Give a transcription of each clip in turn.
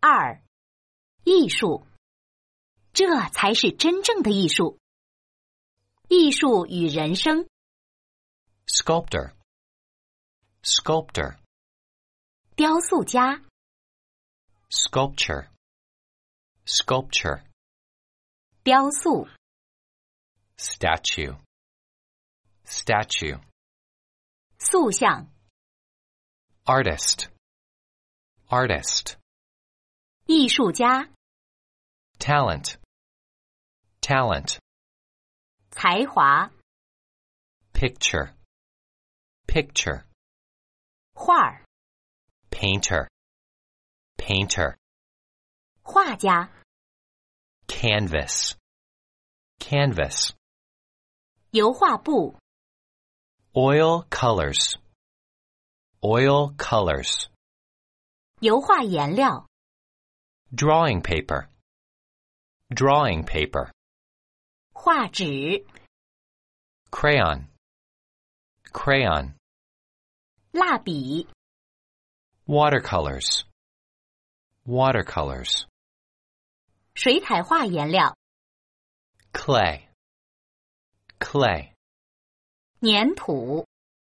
2. 艺术，这才是真正的艺术。艺术与人生。 Sculptor. Sculptor. 雕塑家。 Sculpture. Sculpture. 雕塑。 Statue. Statue. 塑像。 Artist. Artist. 艺术家。 Talent. Talent. 才华。 Picture. Picture. 画儿。 Painter. Painter. 画家。 Canvas. Canvas. 油画布。 Oil colors. Oil colors. 油画颜料。 Drawing paper. Drawing paper. 画纸。 Crayon. Crayon. 蜡笔。 Watercolors. Watercolors. 水彩画颜料。 Clay. Clay. 粘土。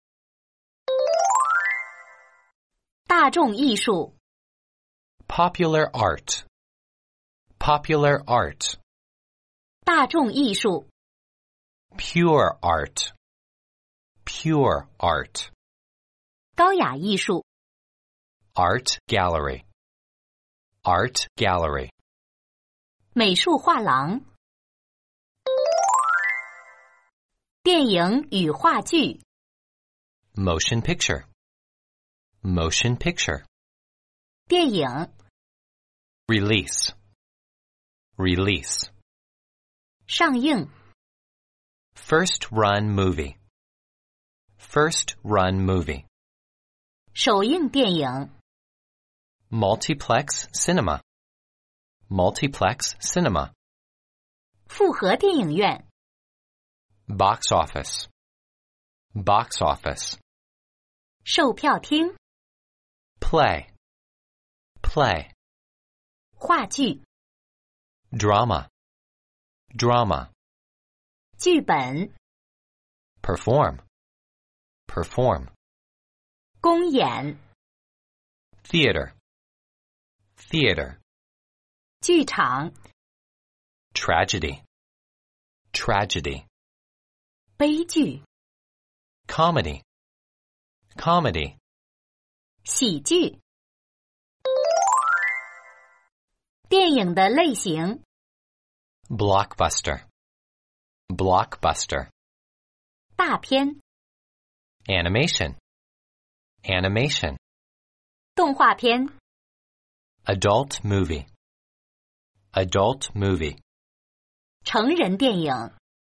大众艺术。 Popular art. Popular art. 大众艺术。 Pure art. Pure art. 高雅艺术。 Art gallery. Art gallery. 美术画廊。电影与话剧。 Motion picture. Motion picture. 电影。 Release. Release. 上映。 First run movie. First run movie. 首映电影。 Multiplex cinema. Multiplex cinema. 复合电影院。 Box office. Box office. 售票厅。 Play. Play. 话剧。 Drama. Drama. 剧本。 Perform. Perform. 公演。 Theater. Theater. 剧场。 Tragedy. Tragedy. 悲剧。 Comedy. Comedy. 喜剧。电影的类型。 Blockbuster. Blockbuster. 大片。 Animation. Animation. 动画片。 Adult movie. Adult movie. 成人电影。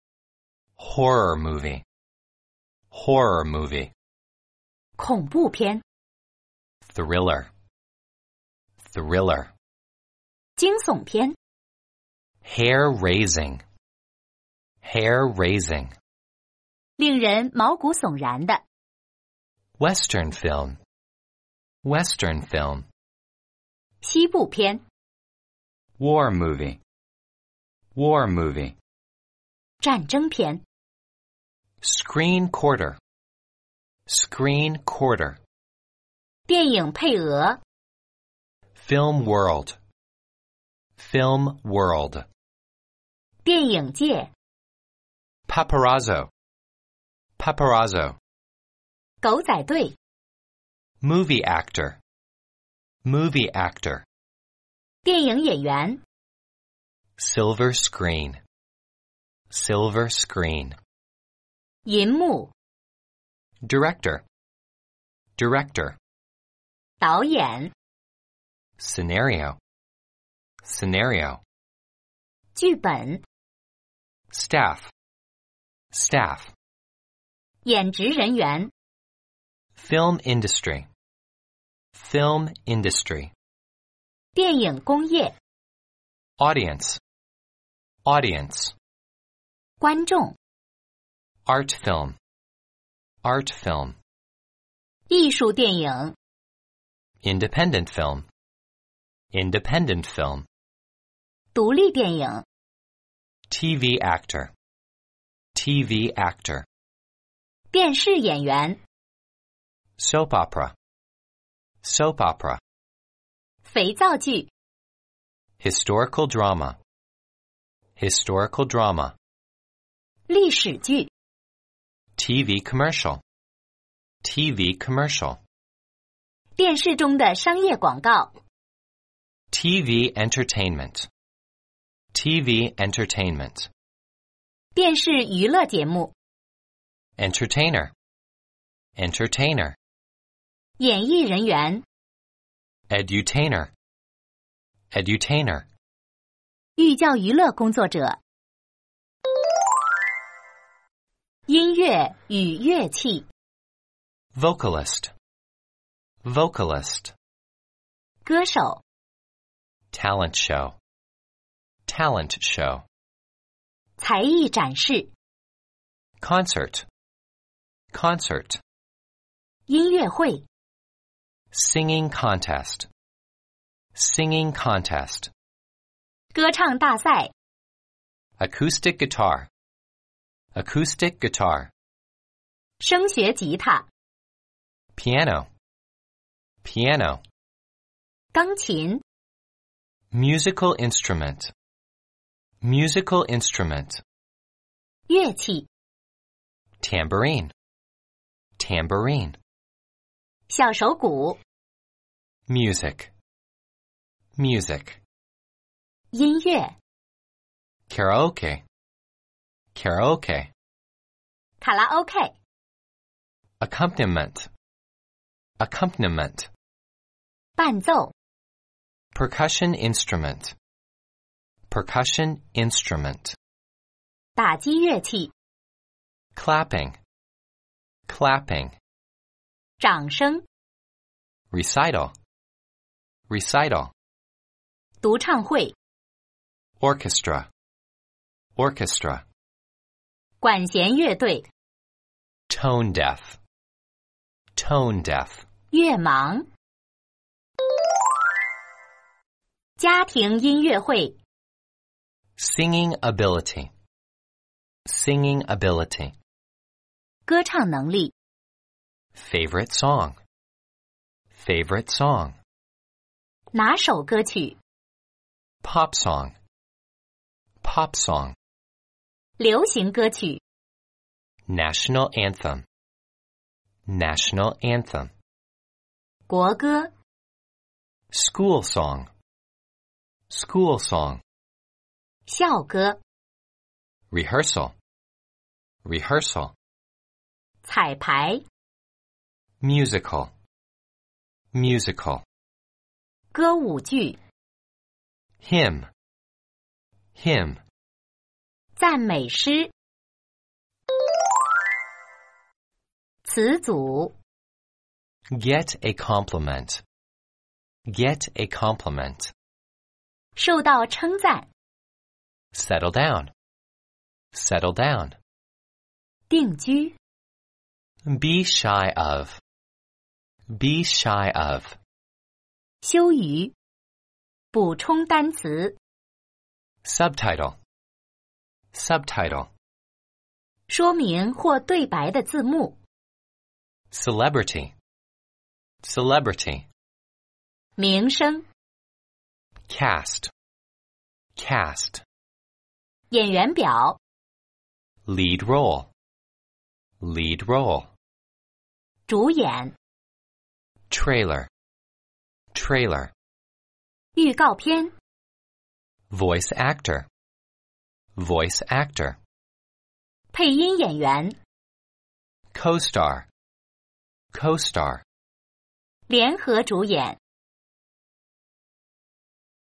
Horror movie. Horror movie. 恐怖片。 Thriller. Thriller. 惊悚片。 Hair-raising. Hair-raising. 令人毛骨悚然的。 Western film. Western film. 西部片。 War movie. War movie. 战争片。 Screen quarter. Screen quarter. 电影配额。 Film world. Film world. 电影界。 Paparazzo. Paparazzo. 狗仔队。 Movie actor. Movie actor. 电影演员。 Silver screen. Silver screen. 银幕。 Director. Director. 导演。 Scenario. Scenario. 剧本。 Staff. Staff. 演职人员。 Film industry. Film industry. 电影工业。 Audience. Audience. 观众。 Art film. Art film. 艺术电影。 Independent film. Independent film. 独立电影。 TV actor. TV actor. 电视演员。 Soap opera. Soap opera. 肥皂剧。 Historical drama. Historical drama. 历史剧。 TV commercial. TV commercial. 电视中的商业广告。 TV entertainment. TV entertainment. 电视娱乐节目。 Entertainer. Entertainer. 演艺人员。 Edutainer. Edutainer. 寓教于乐工作者。音乐与乐器。 Vocalist. Vocalist. 歌手。 Talent show. Talent show. 才艺展示。 Concert. Concert. 音乐会。 Singing contest. Singing contest. 歌唱大赛。 Acoustic guitar. Acoustic guitar. 声学吉他。 Piano. Piano. 钢琴。 Musical instrument. Musical instrument. 乐器。 Tambourine. Tambourine. 小手鼓。 Music. Music. 音乐。 Karaoke. Karaoke. 卡拉 OK。 Accompaniment. Accompaniment. 伴奏。 Percussion instrument. Percussion instrument. 打击乐器。 Clapping. Clapping. 掌声。 Recital. Recital. 独唱会。 Orchestra. Orchestra. 管弦乐队。 Tone deaf. Tone deaf. 乐盲。家庭音乐会。 Singing ability. Singing ability. 歌唱能力。 Favorite song. Favorite song. 拿手歌曲。 Pop song. Pop song. 流行歌曲。 National anthem. National anthem. 国歌。 School song. School song. 校歌。 Rehearsal. Rehearsal. 彩排。 Musical. Musical. 歌舞剧。 Hymn. Hymn. 赞美诗。词组。 Get a compliment. Get a compliment. 受到称赞。 Settle down. Settle down. 定居。 Be shy of. Be shy of. 羞于。补充单词。 Subtitle. Subtitle. 说明或对白的字幕。 Celebrity. Celebrity. 名声。 Cast. Cast. 演员表。 Lead role. Lead role. 主演。 Trailer. Trailer. 预告片。 Voice actor. Voice actor. 配音演员。 Co-star. Co-star. 联合主演。